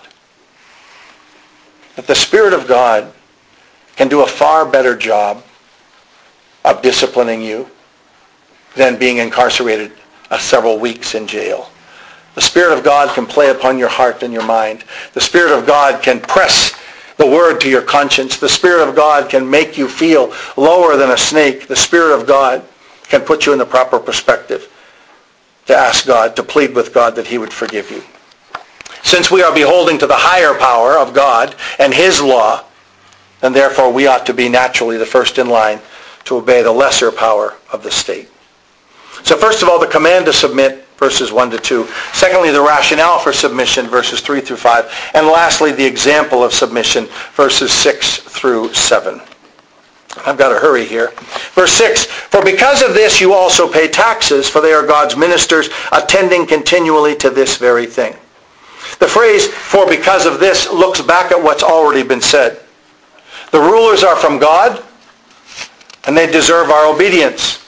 That the Spirit of God can do a far better job of disciplining you than being incarcerated uh, several weeks in jail. The Spirit of God can play upon your heart and your mind. The Spirit of God can press the Word to your conscience. The Spirit of God can make you feel lower than a snake. The Spirit of God can put you in the proper perspective to ask God, to plead with God that he would forgive you. Since we are beholding to the higher power of God and his law, then therefore we ought to be naturally the first in line to obey the lesser power of the state. So first of all, the command to submit, verses one to two. Secondly, the rationale for submission, verses three through five. And lastly, the example of submission, verses six through seven. I've got to hurry here. Verse six, for because of this you also pay taxes, for they are God's ministers, attending continually to this very thing. The phrase, for because of this, looks back at what's already been said. The rulers are from God, and they deserve our obedience.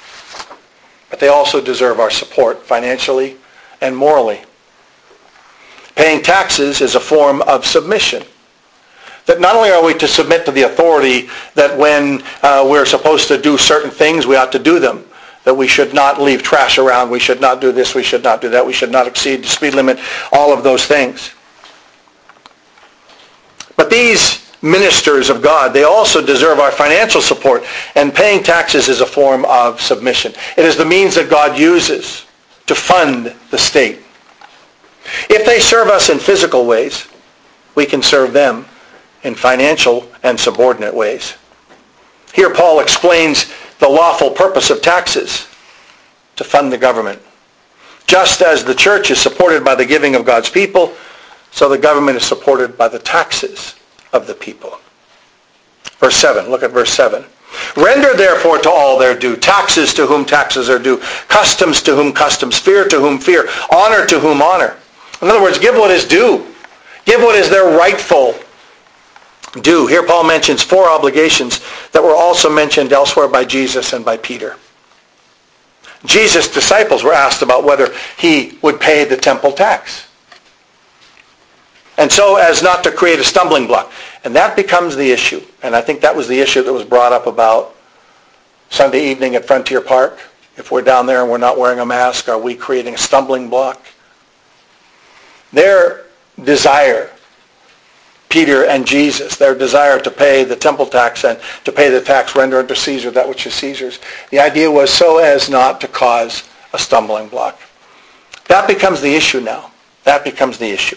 But they also deserve our support, financially and morally. Paying taxes is a form of submission. That not only are we to submit to the authority that when uh, we're supposed to do certain things, we ought to do them. That we should not leave trash around, we should not do this, we should not do that, we should not exceed the speed limit, all of those things. But these ministers of God, they also deserve our financial support, and paying taxes is a form of submission. It is the means that God uses to fund the state. If they serve us in physical ways, we can serve them in financial and subordinate ways. Here Paul explains the lawful purpose of taxes: to fund the government. Just as the church is supported by the giving of God's people, so the government is supported by the taxes of the people. Verse seven, look at verse seven. Render therefore to all their due, taxes to whom taxes are due, customs to whom customs, fear to whom fear, honor to whom honor. In other words, give what is due. Give what is their rightful due. Here Paul mentions four obligations that were also mentioned elsewhere by Jesus and by Peter. Jesus' disciples were asked about whether he would pay the temple tax, and so as not to create a stumbling block. And that becomes the issue. And I think that was the issue that was brought up about Sunday evening at Frontier Park. If we're down there and we're not wearing a mask, are we creating a stumbling block? Their desire, Peter and Jesus, their desire to pay the temple tax and to pay the tax render unto Caesar that which is Caesar's, the idea was so as not to cause a stumbling block. That becomes the issue now. That becomes the issue.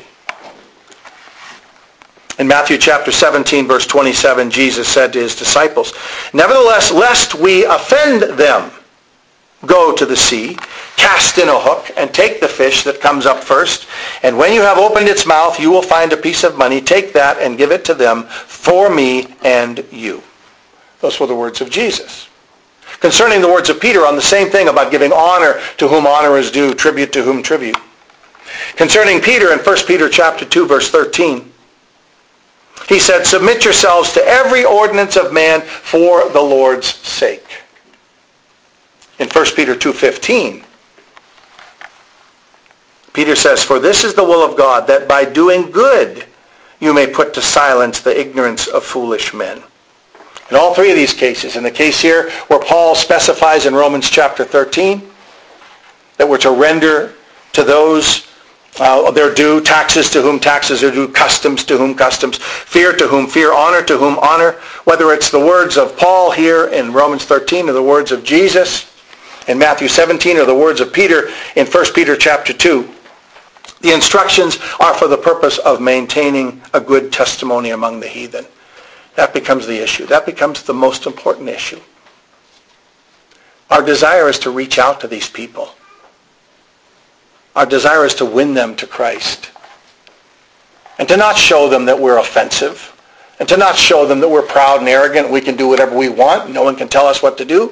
In Matthew chapter seventeen, verse twenty-seven, Jesus said to his disciples, nevertheless, lest we offend them, go to the sea, cast in a hook, and take the fish that comes up first. And when you have opened its mouth, you will find a piece of money. Take that and give it to them for me and you. Those were the words of Jesus. Concerning the words of Peter on the same thing about giving honor to whom honor is due, tribute to whom tribute. Concerning Peter in First Peter chapter two, verse thirteen, he said, submit yourselves to every ordinance of man for the Lord's sake. In First Peter two fifteen, Peter says, for this is the will of God, that by doing good you may put to silence the ignorance of foolish men. In all three of these cases, in the case here where Paul specifies in Romans chapter thirteen that we're to render to those uh, their due, taxes to whom taxes are due, customs to whom customs, fear to whom fear, honor to whom honor, whether it's the words of Paul here in Romans thirteen or the words of Jesus in Matthew seventeen or the words of Peter in First Peter chapter two, the instructions are for the purpose of maintaining a good testimony among the heathen. That becomes the issue. That becomes the most important issue. Our desire is to reach out to these people. Our desire is to win them to Christ. And to not show them that we're offensive. And to not show them that we're proud and arrogant. We can do whatever we want. No one can tell us what to do.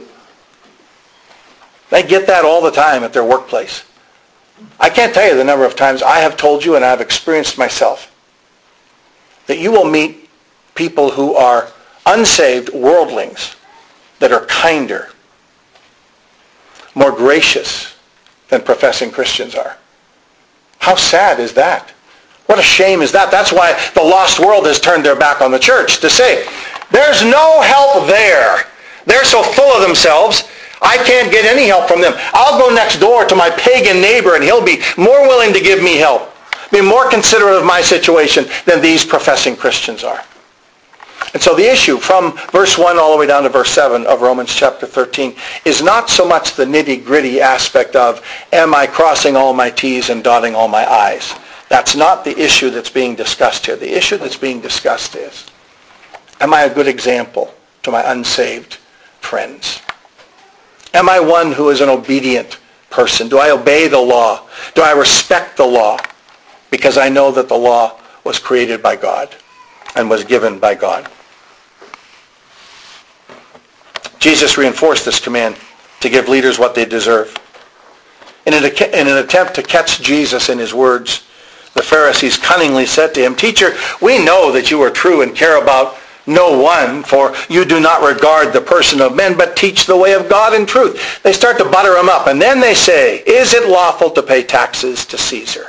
They get that all the time at their workplace. I can't tell you the number of times I have told you and I've experienced myself that you will meet people who are unsaved worldlings that are kinder, more gracious than professing Christians are. How sad is that? What a shame is that? That's why the lost world has turned their back on the church, to say, there's no help there. They're so full of themselves, I can't get any help from them. I'll go next door to my pagan neighbor and he'll be more willing to give me help, be more considerate of my situation than these professing Christians are. And so the issue from verse one all the way down to verse seven of Romans chapter thirteen is not so much the nitty-gritty aspect of, am I crossing all my T's and dotting all my I's? That's not the issue that's being discussed here. The issue that's being discussed is, am I a good example to my unsaved friends? Am I one who is an obedient person? Do I obey the law? Do I respect the law? Because I know that the law was created by God and was given by God. Jesus reinforced this command to give leaders what they deserve. In an, in an attempt to catch Jesus in his words, the Pharisees cunningly said to him, Teacher, we know that you are true and care about no one, for you do not regard the person of men, but teach the way of God in truth. They start to butter him up, and then they say, is it lawful to pay taxes to Caesar?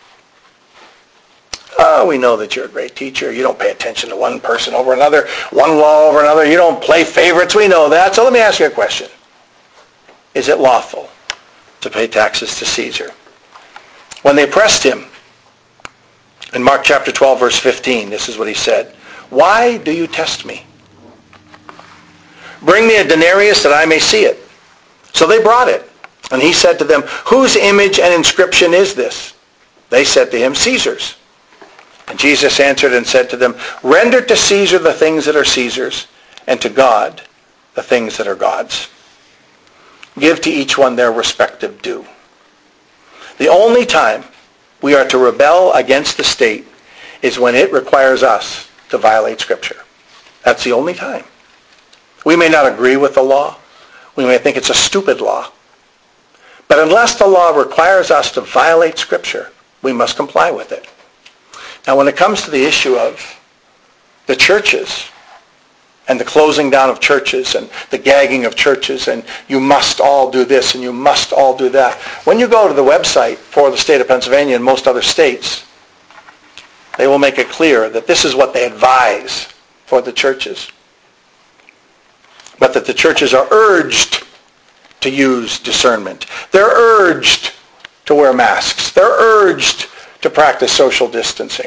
Oh, we know that you're a great teacher. You don't pay attention to one person over another, one law over another. You don't play favorites. We know that. So let me ask you a question. Is it lawful to pay taxes to Caesar? When they pressed him, in Mark chapter twelve, verse fifteen, this is what he said. Why do you test me? Bring me a denarius that I may see it. So they brought it. And he said to them, whose image and inscription is this? They said to him, Caesar's. And Jesus answered and said to them, render to Caesar the things that are Caesar's, and to God the things that are God's. Give to each one their respective due. The only time we are to rebel against the state is when it requires us to violate Scripture. That's the only time. We may not agree with the law. We may think it's a stupid law. But unless the law requires us to violate Scripture, we must comply with it. Now, when it comes to the issue of the churches and the closing down of churches and the gagging of churches and you must all do this and you must all do that, when you go to the website for the state of Pennsylvania and most other states, they will make it clear that this is what they advise for the churches. But that the churches are urged to use discernment. They're urged to wear masks. They're urged to practice social distancing.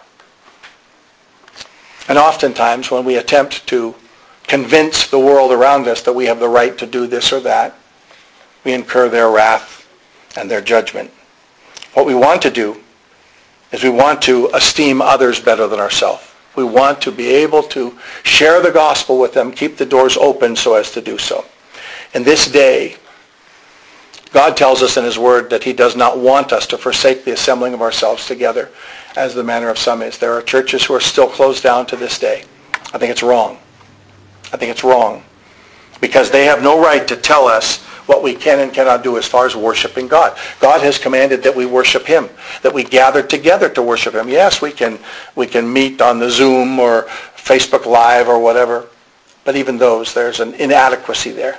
And oftentimes when we attempt to convince the world around us that we have the right to do this or that, we incur their wrath and their judgment. What we want to do is we want to esteem others better than ourselves. We want to be able to share the gospel with them, keep the doors open so as to do so. In this day, God tells us in his word that he does not want us to forsake the assembling of ourselves together, as the manner of some is. There are churches who are still closed down to this day. I think it's wrong. I think it's wrong, because they have no right to tell us what we can and cannot do as far as worshiping God. God has commanded that we worship him, that we gather together to worship him. Yes, we can we can meet on the Zoom or Facebook Live or whatever, but even those, there's an inadequacy there.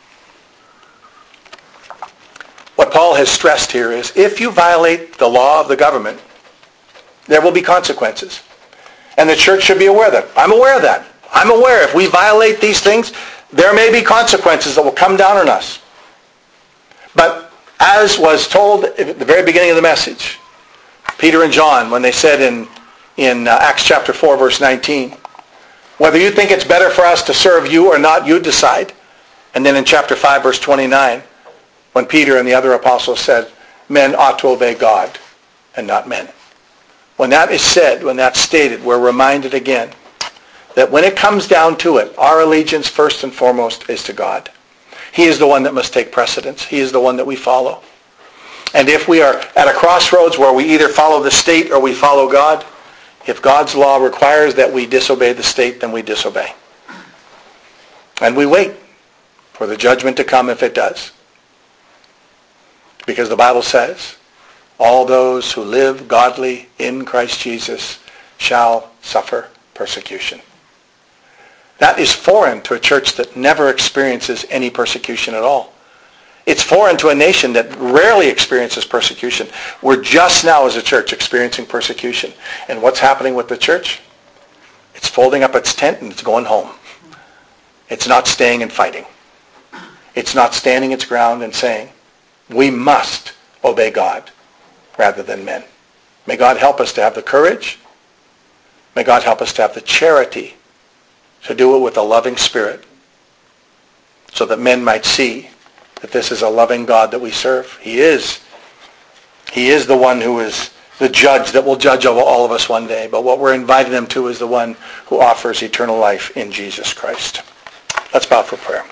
What Paul has stressed here is, if you violate the law of the government, there will be consequences. And the church should be aware of that. I'm aware of that. I'm aware if we violate these things, there may be consequences that will come down on us. But as was told at the very beginning of the message, Peter and John, when they said in, in uh, Acts chapter four, verse nineteen, whether you think it's better for us to serve you or not, you decide. And then in chapter five, verse twenty-nine, when Peter and the other apostles said, men ought to obey God and not men. When that is said, when that's stated, we're reminded again that when it comes down to it, our allegiance first and foremost is to God. He is the one that must take precedence. He is the one that we follow. And if we are at a crossroads where we either follow the state or we follow God, if God's law requires that we disobey the state, then we disobey. And we wait for the judgment to come if it does. Because the Bible says, all those who live godly in Christ Jesus shall suffer persecution. That is foreign to a church that never experiences any persecution at all. It's foreign to a nation that rarely experiences persecution. We're just now as a church experiencing persecution. And what's happening with the church? It's folding up its tent and it's going home. It's not staying and fighting. It's not standing its ground and saying, we must obey God rather than men. May God help us to have the courage. May God help us to have the charity to do it with a loving spirit, so that men might see that this is a loving God that we serve. He is. He is the one who is the judge that will judge over all of us one day. But what we're inviting them to is the one who offers eternal life in Jesus Christ. Let's bow for prayer.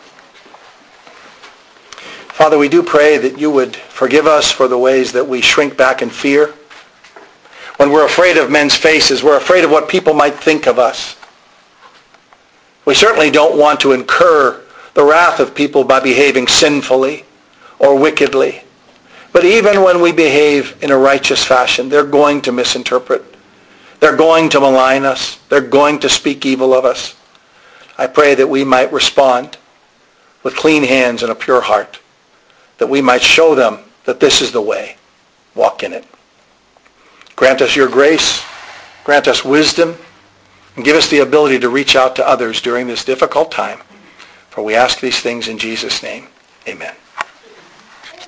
Father, we do pray that you would forgive us for the ways that we shrink back in fear. When we're afraid of men's faces, we're afraid of what people might think of us. We certainly don't want to incur the wrath of people by behaving sinfully or wickedly. But even when we behave in a righteous fashion, they're going to misinterpret. They're going to malign us. They're going to speak evil of us. I pray that we might respond with clean hands and a pure heart, that we might show them that this is the way. Walk in it. Grant us your grace. Grant us wisdom. And give us the ability to reach out to others during this difficult time. For we ask these things in Jesus' name. Amen.